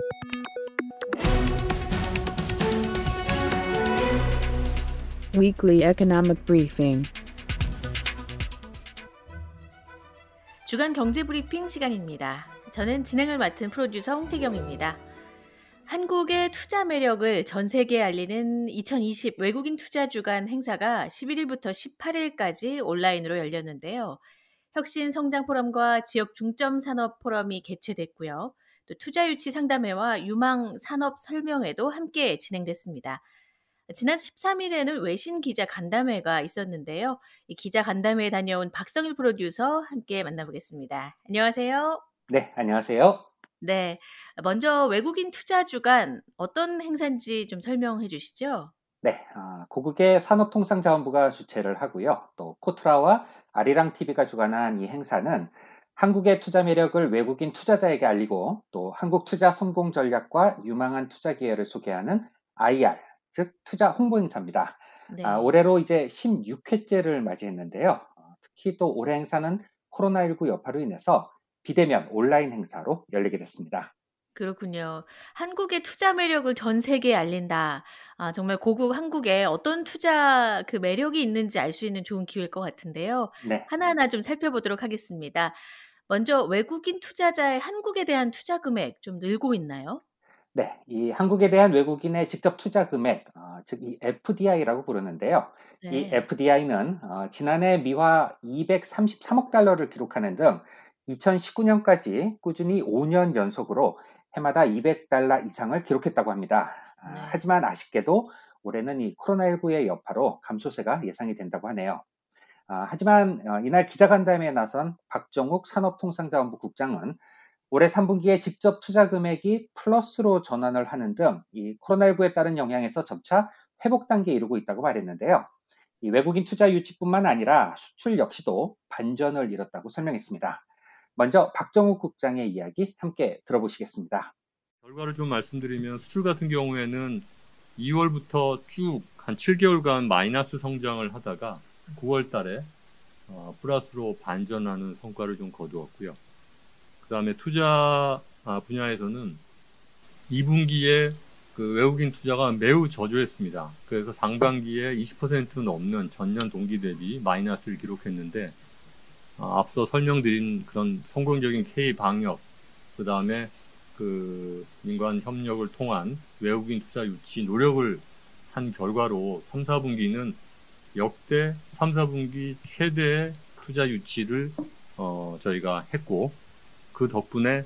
Weekly Economic Briefing. 주간 경제 브리핑 시간입니다. 저는 진행을 맡은 프로듀서 홍태경입니다. 한국의 투자 매력을 전 세계에 알리는 2020 외국인 투자 주간 행사가 11일부터 18일까지 온라인으로 열렸는데요. 혁신 성장 포럼과 지역 중점 산업 포럼이 개최됐고요. 또 투자 유치 상담회와 유망 산업 설명회도 함께 진행됐습니다. 지난 13일에는 외신 기자 간담회가 있었는데요. 이 기자 간담회에 다녀온 박성일 프로듀서 함께 만나보겠습니다. 안녕하세요. 네, 안녕하세요. 네, 먼저 외국인 투자 주간 어떤 행사인지 좀 설명해 주시죠. 네, 고국의 산업통상자원부가 주최를 하고요. 또 코트라와 아리랑TV가 주관한 이 행사는 한국의 투자 매력을 외국인 투자자에게 알리고 또 한국 투자 성공 전략과 유망한 투자 기회를 소개하는 IR, 즉 투자 홍보 행사입니다. 네. 올해로 이제 16회째를 맞이했는데요. 특히 또 올해 행사는 코로나19 여파로 인해서 비대면 온라인 행사로 열리게 됐습니다. 그렇군요. 한국의 투자 매력을 전 세계에 알린다. 정말 고국 한국에 어떤 투자 그 매력이 있는지 알 수 있는 좋은 기회일 것 같은데요. 네. 하나하나 좀 살펴보도록 하겠습니다. 먼저 외국인 투자자의 한국에 대한 투자 금액 좀 늘고 있나요? 네, 이 한국에 대한 외국인의 직접 투자 금액, 즉 이 FDI라고 부르는데요. 이 네. FDI는 지난해 미화 233억 달러를 기록하는 등 2019년까지 꾸준히 5년 연속으로 해마다 200달러 이상을 기록했다고 합니다. 네. 하지만 아쉽게도 올해는 이 코로나19의 여파로 감소세가 예상이 된다고 하네요. 하지만 이날 기자간담회에 나선 박정욱 산업통상자원부 국장은 올해 3분기에 직접 투자 금액이 플러스로 전환을 하는 등 이 코로나19에 따른 영향에서 점차 회복 단계에 이르고 있다고 말했는데요. 이 외국인 투자 유치뿐만 아니라 수출 역시도 반전을 이뤘다고 설명했습니다. 먼저 박정욱 국장의 이야기 함께 들어보시겠습니다. 결과를 좀 말씀드리면 수출 같은 경우에는 2월부터 쭉 한 7개월간 마이너스 성장을 하다가 9월 달에 플러스로 반전하는 성과를 좀 거두었고요. 그 다음에 투자 분야에서는 2분기에 그 외국인 투자가 매우 저조했습니다. 그래서 상반기에 20% 넘는 전년 동기 대비 마이너스를 기록했는데 앞서 설명드린 그런 성공적인 K 방역, 그 다음에 그 민관 협력을 통한 외국인 투자 유치 노력을 한 결과로 3, 4분기는 역대 3, 4분기 최대의 투자 유치를 저희가 했고 그 덕분에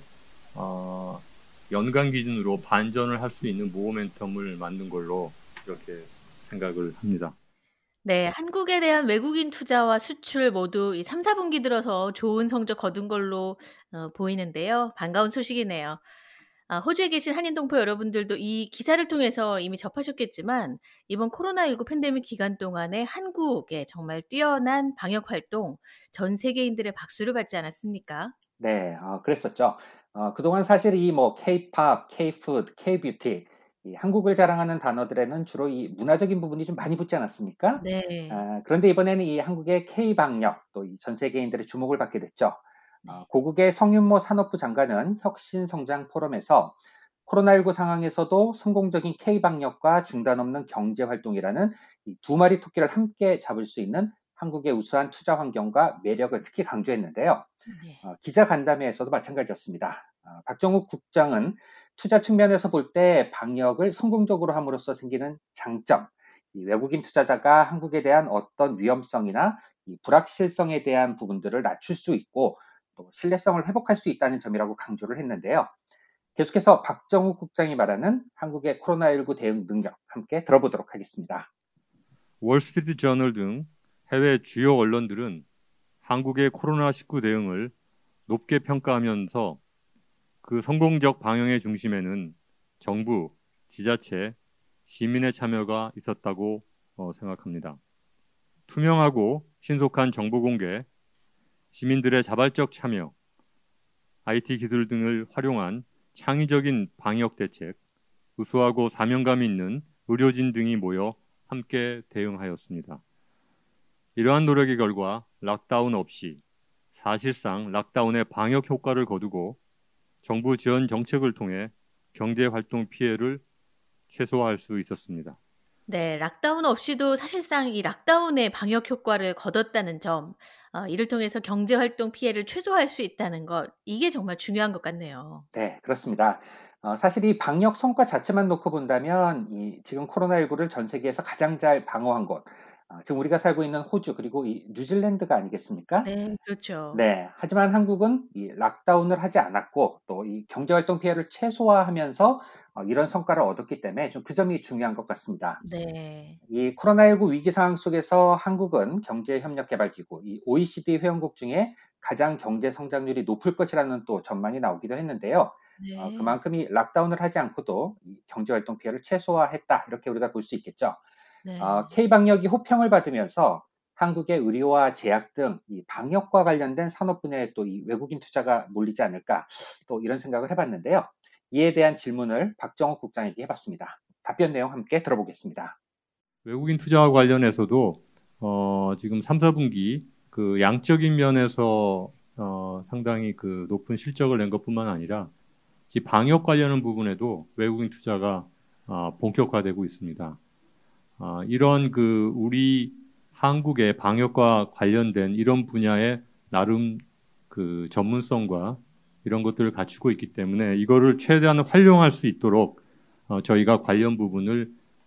연간 기준으로 반전을 할 수 있는 모멘텀을 만든 걸로 이렇게 생각을 합니다. 네, 한국에 대한 외국인 투자와 수출 모두 이 3, 4분기 들어서 좋은 성적 거둔 걸로 보이는데요. 반가운 소식이네요. 호주에 계신 한인동포 여러분들도 이 기사를 통해서 이미 접하셨겠지만 이번 코로나19 팬데믹 기간 동안에 한국의 정말 뛰어난 방역 활동 전 세계인들의 박수를 받지 않았습니까? 네, 그랬었죠. 그동안 사실 이 K-팝, K-푸드, K-뷰티, 이 한국을 자랑하는 단어들에는 주로 이 문화적인 부분이 좀 많이 붙지 않았습니까? 네. 그런데 이번에는 이 한국의 K-방역, 또 이 전 세계인들의 주목을 받게 됐죠. 네. 고국의 성윤모 산업부 장관은 혁신성장 포럼에서 코로나19 상황에서도 성공적인 K-방역과 중단 없는 경제활동이라는 이 두 마리 토끼를 함께 잡을 수 있는 한국의 우수한 투자 환경과 매력을 특히 강조했는데요. 네. 기자 간담회에서도 마찬가지였습니다. 박정욱 국장은 투자 측면에서 볼 때 방역을 성공적으로 함으로써 생기는 장점, 이 외국인 투자자가 한국에 대한 어떤 위험성이나 이 불확실성에 대한 부분들을 낮출 수 있고 또 신뢰성을 회복할 수 있다는 점이라고 강조를 했는데요. 계속해서 박정욱 국장이 말하는 한국의 코로나19 대응 능력 함께 들어보도록 하겠습니다. 월스트리트 저널 등 해외 주요 언론들은 한국의 코로나19 대응을 높게 평가하면서 그 성공적 방역의 중심에는 정부, 지자체, 시민의 참여가 있었다고 생각합니다. 투명하고 신속한 정보 공개, 시민들의 자발적 참여, IT 기술 등을 활용한 창의적인 방역 대책, 우수하고 사명감 있는 의료진 등이 모여 함께 대응하였습니다. 이러한 노력의 결과 락다운 없이 사실상 락다운의 방역 효과를 거두고 정부 지원 정책을 통해 경제 활동 피해를 최소화할 수 있었습니다. 네, 락다운 없이도 사실상 이 락다운의 방역 효과를 거뒀다는 점, 이를 통해서 경제 활동 피해를 최소화할 수 있다는 것, 이게 정말 중요한 것 같네요. 네, 그렇습니다. 사실 이 방역 성과 자체만 놓고 본다면 지금 코로나19를 전 세계에서 가장 잘 방어한 곳, 지금 우리가 살고 있는 호주 그리고 이 뉴질랜드가 아니겠습니까? 네, 그렇죠. 네, 하지만 한국은 이 락다운을 하지 않았고 또 이 경제활동 피해를 최소화하면서 이런 성과를 얻었기 때문에 좀 그 점이 중요한 것 같습니다. 네. 이 코로나19 위기 상황 속에서 한국은 경제협력개발기구, 이 OECD 회원국 중에 가장 경제 성장률이 높을 것이라는 또 전망이 나오기도 했는데요. 네. 그만큼 이 락다운을 하지 않고도 이 경제활동 피해를 최소화했다 이렇게 우리가 볼 수 있겠죠. 네. K방역이 호평을 받으면서 한국의 의료와 제약 등 이 방역과 관련된 산업 분야에 또 이 외국인 투자가 몰리지 않을까 또 이런 생각을 해봤는데요. 이에 대한 질문을 박정욱 국장에게 해봤습니다. 답변 내용 함께 들어보겠습니다. 외국인 투자와 관련해서도 지금 3, 4분기 그 양적인 면에서 상당히 그 높은 실적을 낸 것뿐만 아니라 이 방역 관련 부분에도 외국인 투자가 본격화되고 있습니다. 이런 그 우리 한국의 방역과 관련된 이런 분야의 나름 그 전문성과 이런 것들을 갖추고 있기 때문에 이거를 최대한 활용할 수 있도록 저희가 관련 부분을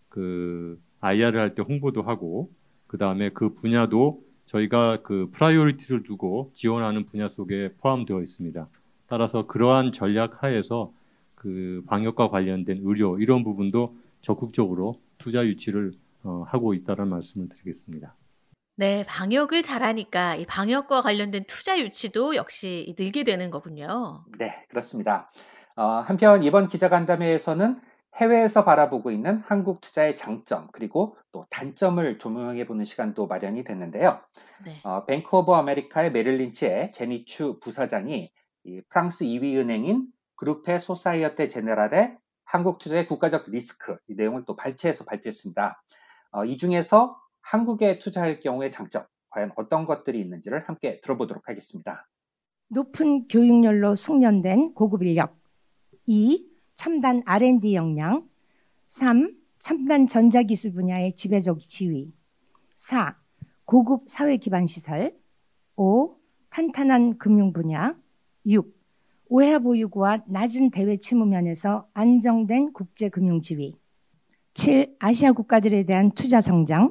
그 IR을 할 때 홍보도 하고 그 다음에 그 분야도 저희가 그 프라이오리티를 두고 지원하는 분야 속에 포함되어 있습니다. 따라서 그러한 전략 하에서 그 방역과 관련된 의료 이런 부분도 적극적으로 투자 유치를 하고 있다는 말씀을 드리겠습니다. 네, 방역을 잘하니까 이 방역과 관련된 투자 유치도 역시 늘게 되는 거군요. 네, 그렇습니다. 한편 이번 기자간담회에서는 해외에서 바라보고 있는 한국 투자의 장점 그리고 또 단점을 조명해보는 시간도 마련이 됐는데요. 네. 뱅크 오브 아메리카의 메릴 린치의 제니 추 부사장이 이 프랑스 2위 은행인 그룹페 소사이어테 제네랄의 한국 투자의 국가적 리스크 이 내용을 또 발췌해서 발표했습니다. 이 중에서 한국에 투자할 경우의 장점 과연 어떤 것들이 있는지를 함께 들어보도록 하겠습니다. 높은 교육열로 숙련된 고급 인력. 2. 첨단 R&D 역량. 3. 첨단 전자기술 분야의 지배적 지위. 4. 고급 사회 기반 시설. 5. 탄탄한 금융 분야. 6. 오해 보유고와 낮은 대외 채무 면에서 안정된 국제 금융 지위. 7. 아시아 국가들에 대한 투자 성장.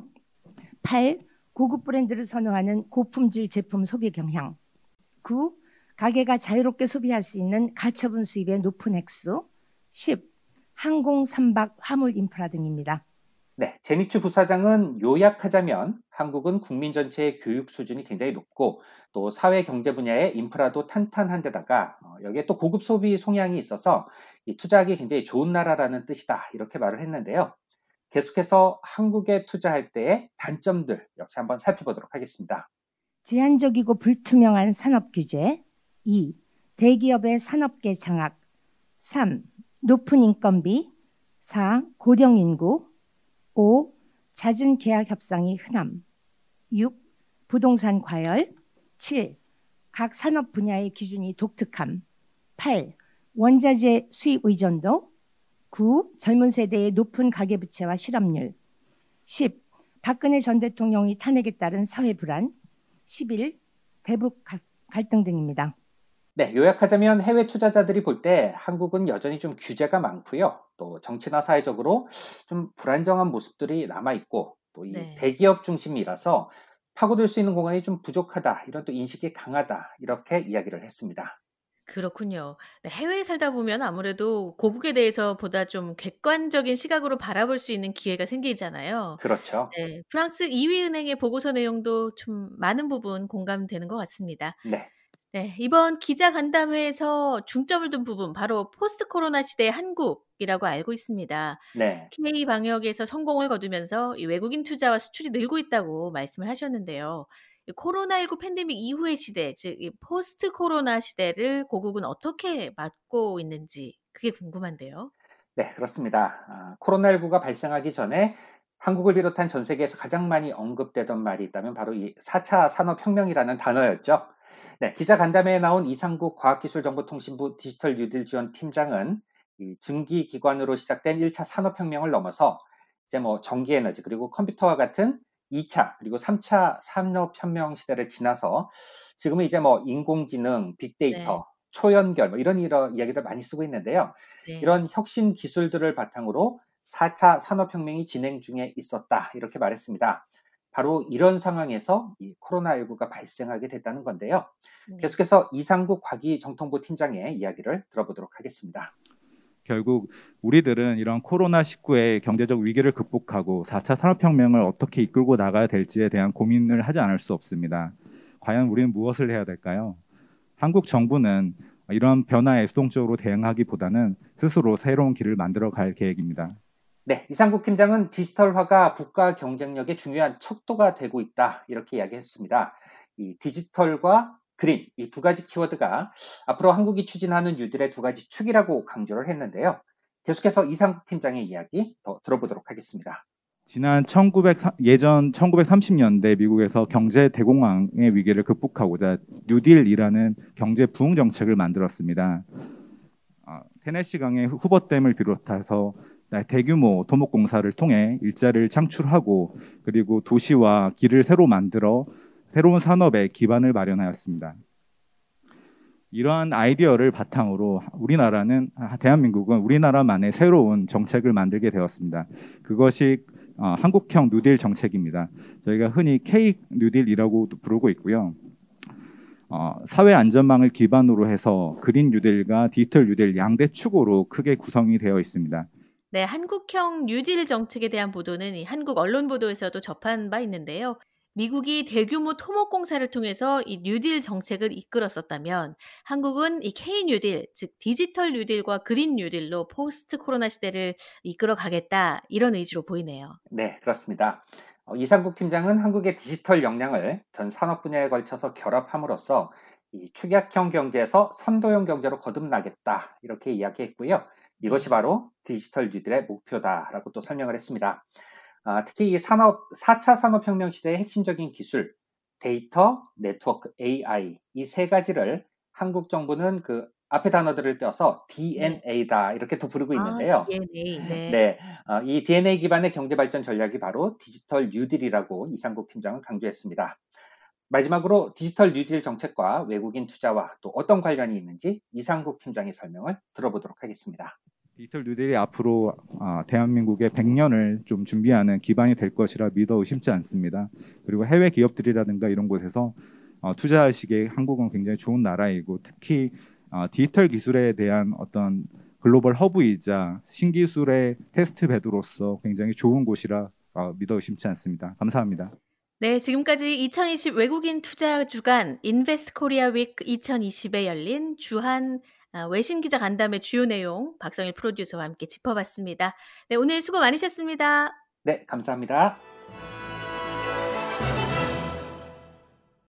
8. 고급 브랜드를 선호하는 고품질 제품 소비 경향. 9. 가게가 자유롭게 소비할 수 있는 가처분 수입의 높은 액수. 10. 항공, 선박, 화물 인프라 등입니다. 네, 제니추 부사장은 요약하자면 한국은 국민 전체의 교육 수준이 굉장히 높고 또 사회 경제 분야의 인프라도 탄탄한 데다가 여기에 또 고급 소비 성향이 있어서 이 투자하기 굉장히 좋은 나라라는 뜻이다 이렇게 말을 했는데요. 계속해서 한국에 투자할 때의 단점들 역시 한번 살펴보도록 하겠습니다. 제한적이고 불투명한 산업 규제. 2. 대기업의 산업계 장악. 3. 높은 인건비. 4. 고령 인구. 5. 잦은 계약 협상이 흔함. 6. 부동산 과열. 7. 각 산업 분야의 기준이 독특함. 8. 원자재 수입 의존도. 9. 젊은 세대의 높은 가계부채와 실업률. 10. 박근혜 전 대통령이 탄핵에 따른 사회 불안. 11. 대북 갈등 등입니다. 네, 요약하자면 해외 투자자들이 볼 때 한국은 여전히 좀 규제가 많고요. 또 정치나 사회적으로 좀 불안정한 모습들이 남아있고 또 이 네. 대기업 중심이라서 파고들 수 있는 공간이 좀 부족하다. 이런 또 인식이 강하다. 이렇게 이야기를 했습니다. 그렇군요. 네, 해외에 살다 보면 아무래도 고국에 대해서 보다 좀 객관적인 시각으로 바라볼 수 있는 기회가 생기잖아요. 그렇죠. 네, 프랑스 2위 은행의 보고서 내용도 좀 많은 부분 공감되는 것 같습니다. 네. 네, 이번 기자 간담회에서 중점을 둔 부분 바로 포스트 코로나 시대의 한국이라고 알고 있습니다. 네. K 방역에서 성공을 거두면서 이 외국인 투자와 수출이 늘고 있다고 말씀을 하셨는데요. 이 코로나19 팬데믹 이후의 시대, 즉 이 포스트 코로나 시대를 고국은 어떻게 맞고 있는지 그게 궁금한데요. 네, 그렇습니다. 코로나19가 발생하기 전에 한국을 비롯한 전 세계에서 가장 많이 언급되던 말이 있다면 바로 이 4차 산업혁명이라는 단어였죠. 네, 기자 간담회에 나온 이상국 과학기술정보통신부 디지털 뉴딜 지원 팀장은 이 증기 기관으로 시작된 1차 산업혁명을 넘어서 이제 뭐 전기에너지 그리고 컴퓨터와 같은 2차 그리고 3차 산업혁명 시대를 지나서 지금은 이제 뭐 인공지능, 빅데이터, 네. 초연결 뭐 이런 이야기들 많이 쓰고 있는데요. 네. 이런 혁신 기술들을 바탕으로 4차 산업혁명이 진행 중에 있었다 이렇게 말했습니다. 바로 이런 상황에서 이 코로나19가 발생하게 됐다는 건데요. 네. 계속해서 이상국 과기정통부 팀장의 이야기를 들어보도록 하겠습니다. 결국 우리들은 이런 코로나19의 경제적 위기를 극복하고 4차 산업혁명을 어떻게 이끌고 나가야 될지에 대한 고민을 하지 않을 수 없습니다. 과연 우리는 무엇을 해야 될까요? 한국 정부는 이런 변화에 수동적으로 대응하기보다는 스스로 새로운 길을 만들어 갈 계획입니다. 네, 이상국 팀장은 디지털화가 국가 경쟁력의 중요한 척도가 되고 있다 이렇게 이야기했습니다. 이 디지털과 그린, 이 두 가지 키워드가 앞으로 한국이 추진하는 뉴딜의 두 가지 축이라고 강조를 했는데요. 계속해서 이상국 팀장의 이야기 더 들어보도록 하겠습니다. 지난 예전 1930년대 미국에서 경제 대공황의 위기를 극복하고자 뉴딜이라는 경제 부흥 정책을 만들었습니다. 테네시강의 후버댐을 비롯해서 대규모 토목공사를 통해 일자리를 창출하고 그리고 도시와 길을 새로 만들어 새로운 산업의 기반을 마련하였습니다. 이러한 아이디어를 바탕으로 대한민국은 우리나라만의 새로운 정책을 만들게 되었습니다. 그것이 한국형 뉴딜 정책입니다. 저희가 흔히 K 뉴딜이라고 부르고 있고요. 사회 안전망을 기반으로 해서 그린 뉴딜과 디지털 뉴딜 양대 축으로 크게 구성이 되어 있습니다. 네, 한국형 뉴딜 정책에 대한 보도는 이 한국 언론 보도에서도 접한 바 있는데요. 미국이 대규모 토목공사를 통해서 이 뉴딜 정책을 이끌었었다면 한국은 이 K 뉴딜, 즉 디지털 뉴딜과 그린 뉴딜로 포스트 코로나 시대를 이끌어 가겠다 이런 의지로 보이네요. 네, 그렇습니다. 이상국 팀장은 한국의 디지털 역량을 전 산업 분야에 걸쳐서 결합함으로써 이 축약형 경제에서 선도형 경제로 거듭나겠다 이렇게 이야기했고요. 이것이 바로 디지털 뉴딜의 목표다라고 또 설명을 했습니다. 특히 이 4차 산업혁명 시대의 핵심적인 기술, 데이터, 네트워크, AI 이 세 가지를 한국 정부는 그 앞에 단어들을 떼어서 DNA다 이렇게 또 부르고 있는데요. DNA, 네. 네, 이 DNA 기반의 경제 발전 전략이 바로 디지털 뉴딜이라고 이상국 팀장은 강조했습니다. 마지막으로 디지털 뉴딜 정책과 외국인 투자와 또 어떤 관련이 있는지 이상국 팀장의 설명을 들어보도록 하겠습니다. 디지털 뉴딜이 앞으로 대한민국의 100년을 좀 준비하는 기반이 될 것이라 믿어 의심치 않습니다. 그리고 해외 기업들이라든가 이런 곳에서 투자하시기에 한국은 굉장히 좋은 나라이고 특히 디지털 기술에 대한 어떤 글로벌 허브이자 신기술의 테스트 베드로서 굉장히 좋은 곳이라 믿어 의심치 않습니다. 감사합니다. 네, 지금까지 2020 외국인 투자 주간 인베스트 코리아 위크 2020에 열린 주한 외신 기자 간담회 주요 내용 박성일 프로듀서와 함께 짚어봤습니다. 네, 오늘 수고 많으셨습니다. 네, 감사합니다.